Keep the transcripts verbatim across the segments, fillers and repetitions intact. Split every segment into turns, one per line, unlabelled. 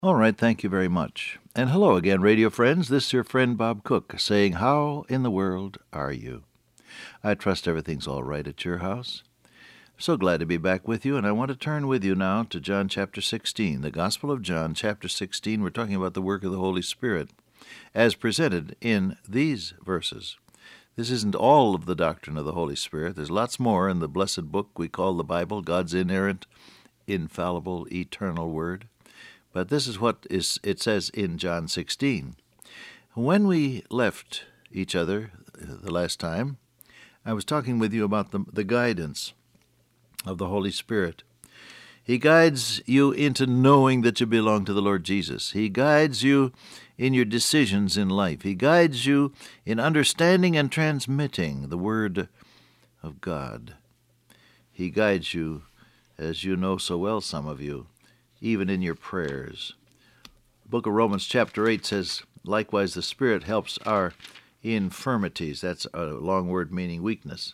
All right, thank you very much. And hello again, radio friends. This is your friend Bob Cook saying, how in the world are you? I trust everything's all right at your house. So glad to be back with you, and I want to turn with you now to John chapter sixteen, the Gospel of John chapter sixteen. We're talking about the work of the Holy Spirit as presented in these verses. This isn't all of the doctrine of the Holy Spirit. There's lots more in the blessed book we call the Bible, God's inerrant, infallible, eternal Word. But this is what is it says in John sixteen. When we left each other the last time, I was talking with you about the, the guidance of the Holy Spirit. He guides you into knowing that you belong to the Lord Jesus. He guides you in your decisions in life. He guides you in understanding and transmitting the Word of God. He guides you, as you know so well, some of you, even in your prayers. The book of Romans chapter eight says, likewise the Spirit helps our infirmities. That's a long word meaning weakness.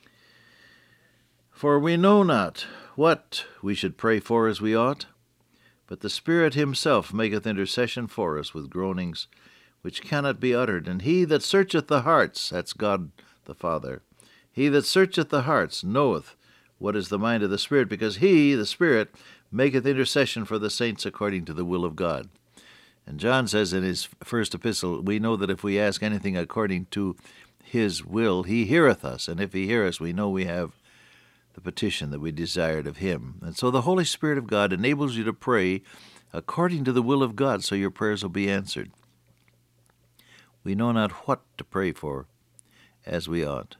For we know not what we should pray for as we ought, but the Spirit himself maketh intercession for us with groanings which cannot be uttered. And he that searcheth the hearts, that's God the Father, he that searcheth the hearts knoweth what is the mind of the Spirit, because he, the Spirit, maketh intercession for the saints according to the will of God. And John says in his first epistle, we know that if we ask anything according to his will, he heareth us. And if he hear us, we know we have the petition that we desired of him. And so the Holy Spirit of God enables you to pray according to the will of God, so your prayers will be answered. We know not what to pray for as we ought.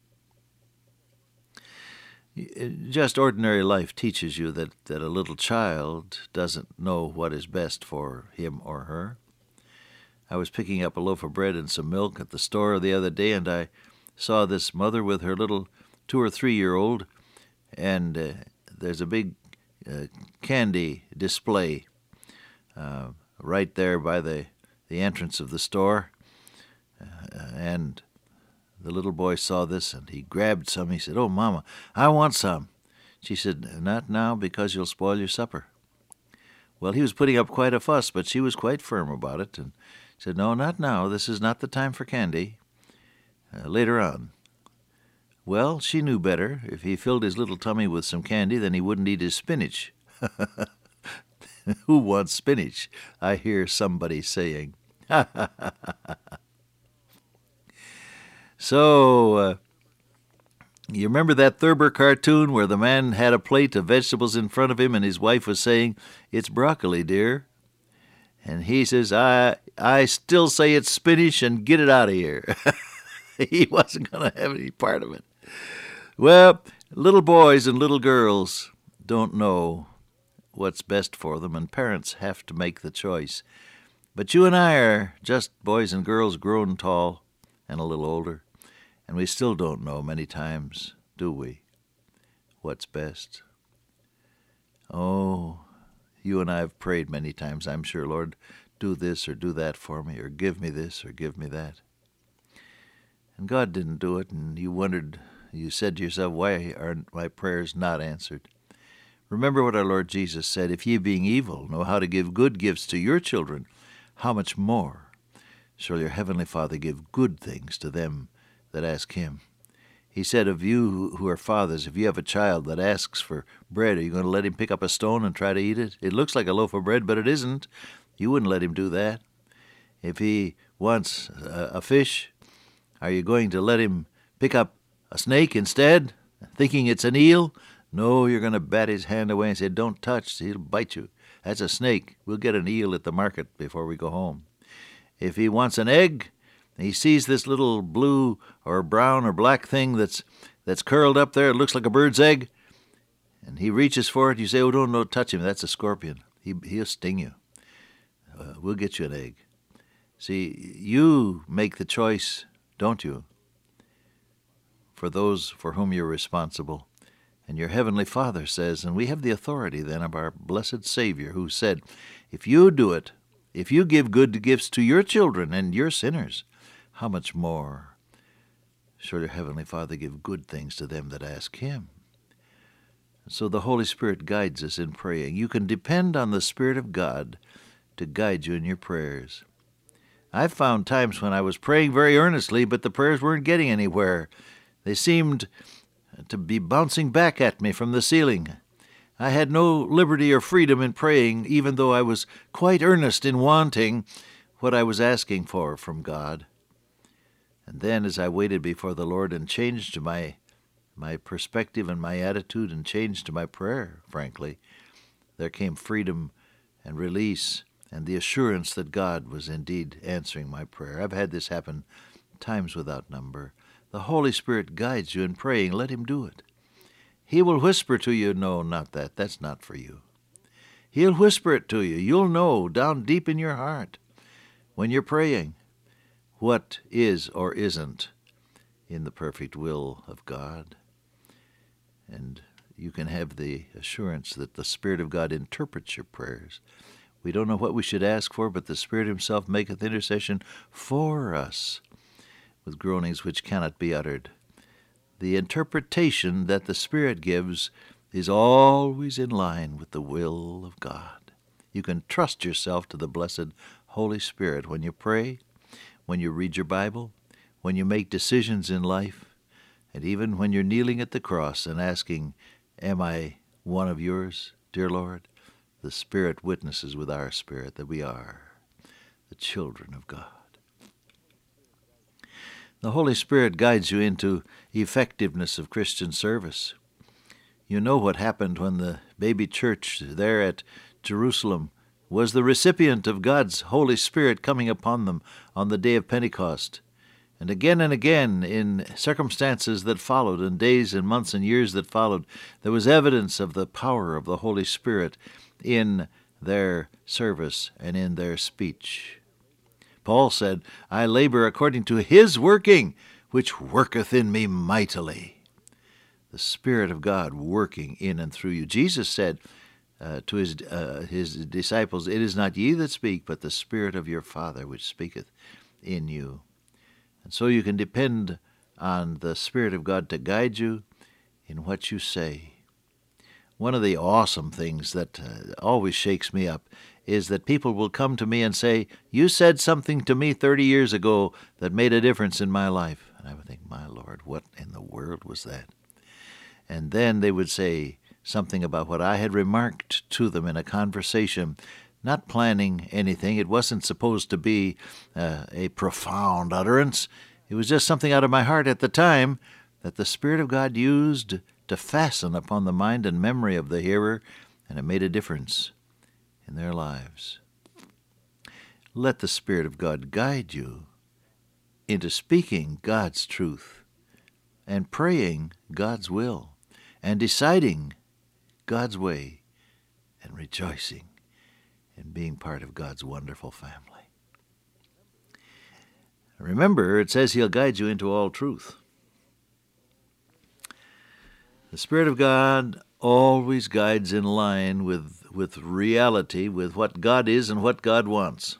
Just ordinary life teaches you that, that a little child doesn't know what is best for him or her. I was picking up a loaf of bread and some milk at the store the other day, and I saw this mother with her little two- or three-year-old, and uh, there's a big uh, candy display uh, right there by the, the entrance of the store, uh, and the little boy saw this, and he grabbed some. He said, "Oh, Mama, I want some." She said, "Not now, because you'll spoil your supper." Well, he was putting up quite a fuss, but she was quite firm about it, and said, "No, not now. This is not the time for candy. Uh, later on." Well, she knew better. If he filled his little tummy with some candy, then he wouldn't eat his spinach. Who wants spinach? I hear somebody saying. So, uh, you remember that Thurber cartoon where the man had a plate of vegetables in front of him and his wife was saying, "It's broccoli, dear." And he says, I I still say it's spinach and get it out of here. He wasn't going to have any part of it. Well, little boys and little girls don't know what's best for them, and parents have to make the choice. But you and I are just boys and girls grown tall and a little older. And we still don't know many times, do we, what's best? Oh, you and I have prayed many times, I'm sure, "Lord, do this or do that for me, or give me this or give me that." And God didn't do it, and you wondered, you said to yourself, why are my prayers not answered? Remember what our Lord Jesus said, "If ye being evil know how to give good gifts to your children, how much more shall your heavenly Father give good things to them that ask him?" He said, of you who are fathers, if you have a child that asks for bread, are you going to let him pick up a stone and try to eat it? It looks like a loaf of bread, but it isn't. You wouldn't let him do that. If he wants a, a fish, are you going to let him pick up a snake instead, thinking it's an eel? No, you're going to bat his hand away and say, "Don't touch, he'll bite you. That's a snake. We'll get an eel at the market before we go home." If he wants an egg, he sees this little blue or brown or black thing that's that's curled up there. It looks like a bird's egg. And he reaches for it. You say, "Oh, don't, don't touch him. That's a scorpion. He, he'll sting you. Uh, we'll get you an egg." See, you make the choice, don't you, for those for whom you're responsible. And your Heavenly Father says, and we have the authority then of our blessed Savior, who said, if you do it, if you give good gifts to your children and your sinners, how much more shall your Heavenly Father give good things to them that ask him? So the Holy Spirit guides us in praying. You can depend on the Spirit of God to guide you in your prayers. I've found times when I was praying very earnestly, but the prayers weren't getting anywhere. They seemed to be bouncing back at me from the ceiling. I had no liberty or freedom in praying, even though I was quite earnest in wanting what I was asking for from God. And then, as I waited before the Lord and changed my my perspective and my attitude and changed my prayer, frankly, there came freedom and release and the assurance that God was indeed answering my prayer. I've had this happen times without number. The Holy Spirit guides you in praying. Let Him do it. He will whisper to you, no, not that. That's not for you. He'll whisper it to you. You'll know down deep in your heart when you're praying what is or isn't in the perfect will of God. And you can have the assurance that the Spirit of God interprets your prayers. We don't know what we should ask for, but the Spirit Himself maketh intercession for us with groanings which cannot be uttered. The interpretation that the Spirit gives is always in line with the will of God. You can trust yourself to the blessed Holy Spirit when you pray, when you read your Bible, when you make decisions in life, and even when you're kneeling at the cross and asking, am I one of yours, dear Lord? The Spirit witnesses with our spirit that we are the children of God. The Holy Spirit guides you into effectiveness of Christian service. You know what happened when the baby church there at Jerusalem was the recipient of God's Holy Spirit coming upon them on the day of Pentecost. And again and again, in circumstances that followed, in days and months and years that followed, there was evidence of the power of the Holy Spirit in their service and in their speech. Paul said, I labor according to His working, which worketh in me mightily. The Spirit of God working in and through you. Jesus said uh, to his, uh, his disciples, it is not ye that speak, but the Spirit of your Father which speaketh in you. And so you can depend on the Spirit of God to guide you in what you say. One of the awesome things that uh, always shakes me up is that people will come to me and say, you said something to me thirty years ago that made a difference in my life. And I would think, my Lord, what in the world was that? And then they would say something about what I had remarked to them in a conversation, not planning anything. It wasn't supposed to be uh, a profound utterance. It was just something out of my heart at the time that the Spirit of God used to fasten upon the mind and memory of the hearer, and it made a difference in their lives. Let the Spirit of God guide you into speaking God's truth and praying God's will and deciding God's way and rejoicing and being part of God's wonderful family. Remember, it says He'll guide you into all truth. The Spirit of God always guides in line with, with reality, with what God is and what God wants.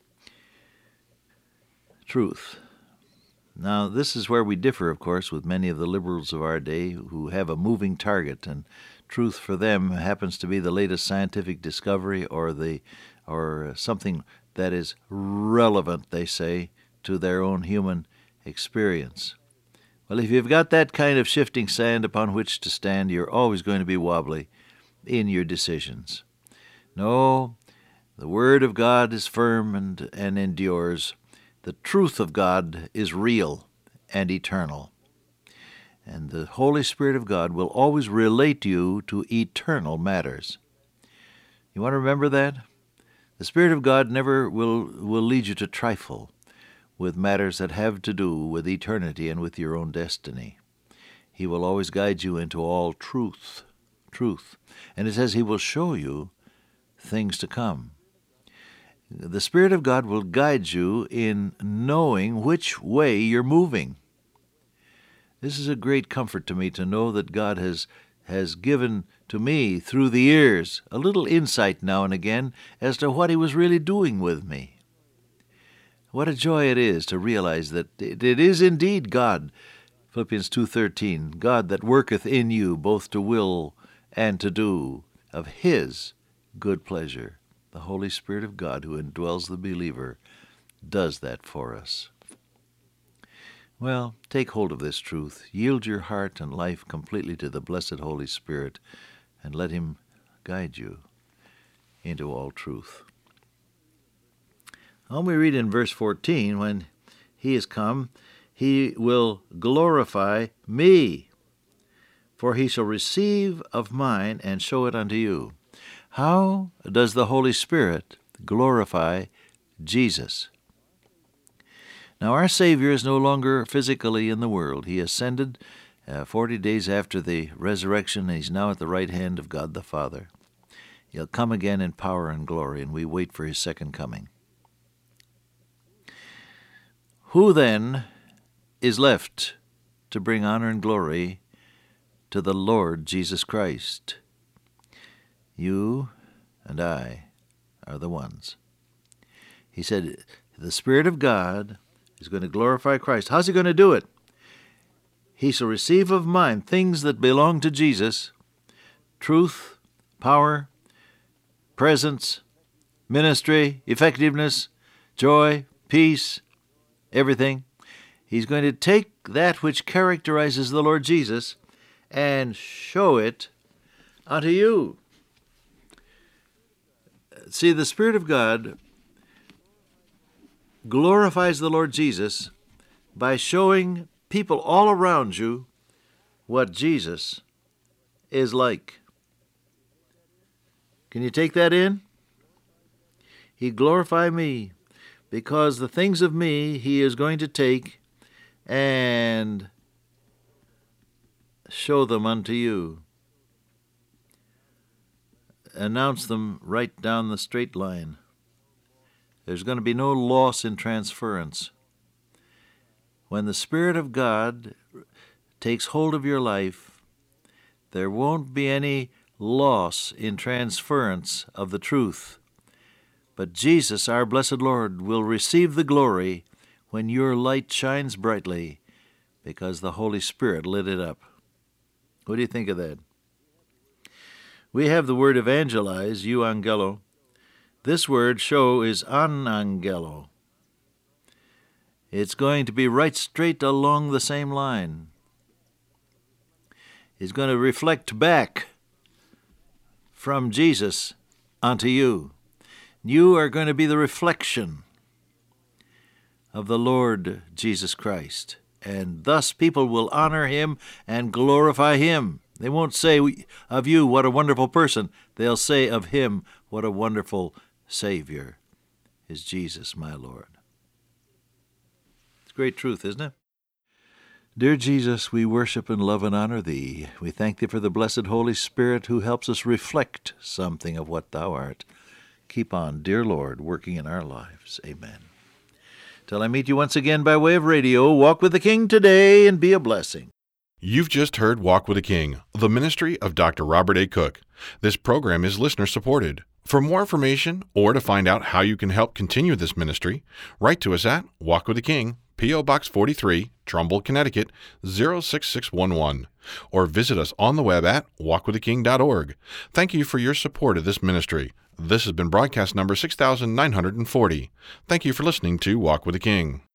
Truth. Now, this is where we differ, of course, with many of the liberals of our day who have a moving target, and truth for them happens to be the latest scientific discovery or the or something that is relevant, they say, to their own human experience. Well, if you've got that kind of shifting sand upon which to stand, you're always going to be wobbly in your decisions. No, the Word of God is firm and, and endures. The truth of God is real and eternal. And the Holy Spirit of God will always relate you to eternal matters. You want to remember that? The Spirit of God never will, will lead you to trifle with matters that have to do with eternity and with your own destiny. He will always guide you into all truth, truth. And it says He will show you things to come. The Spirit of God will guide you in knowing which way you're moving. This is a great comfort to me to know that God has, has given to me through the years a little insight now and again as to what He was really doing with me. What a joy it is to realize that it, it is indeed God, Philippians two thirteen, God that worketh in you both to will and to do of His good pleasure. The Holy Spirit of God who indwells the believer does that for us. Well, take hold of this truth. Yield your heart and life completely to the blessed Holy Spirit and let Him guide you into all truth. And we read in verse fourteen, when He is come, He will glorify me, for He shall receive of mine and show it unto you. How does the Holy Spirit glorify Jesus? Now our Savior is no longer physically in the world. He ascended uh, forty days after the resurrection, and He's now at the right hand of God the Father. He'll come again in power and glory, and we wait for His second coming. Who then is left to bring honor and glory to the Lord Jesus Christ? You and I are the ones. He said, the Spirit of God is going to glorify Christ. How's He going to do it? He shall receive of mine things that belong to Jesus, truth, power, presence, ministry, effectiveness, joy, peace, everything. He's going to take that which characterizes the Lord Jesus and show it unto you. See, the Spirit of God glorifies the Lord Jesus by showing people all around you what Jesus is like. Can you take that in? He glorify me because the things of me He is going to take and show them unto you. Announce them right down the straight line. There's going to be no loss in transference. When the Spirit of God takes hold of your life, there won't be any loss in transference of the truth. But Jesus, our blessed Lord, will receive the glory when your light shines brightly because the Holy Spirit lit it up. What do you think of that? We have the word evangelize, euangelo. This word show is anangelo. It's going to be right straight along the same line. It's going to reflect back from Jesus unto you. You are going to be the reflection of the Lord Jesus Christ. And thus people will honor Him and glorify Him. They won't say of you, what a wonderful person. They'll say of Him, what a wonderful Savior is Jesus, my Lord. It's great truth, isn't it? Dear Jesus, we worship and love and honor Thee. We thank Thee for the blessed Holy Spirit who helps us reflect something of what Thou art. Keep on, dear Lord, working in our lives. Amen. Till I meet you once again by way of radio, walk with the King today and be a blessing.
You've just heard Walk with the King, the ministry of Doctor Robert A. Cook. This program is listener-supported. For more information or to find out how you can help continue this ministry, write to us at Walk with the King, P O. Box forty-three, Trumbull, Connecticut, zero six six one one, or visit us on the web at walk with the king dot org. Thank you for your support of this ministry. This has been broadcast number six thousand nine hundred forty. Thank you for listening to Walk with the King.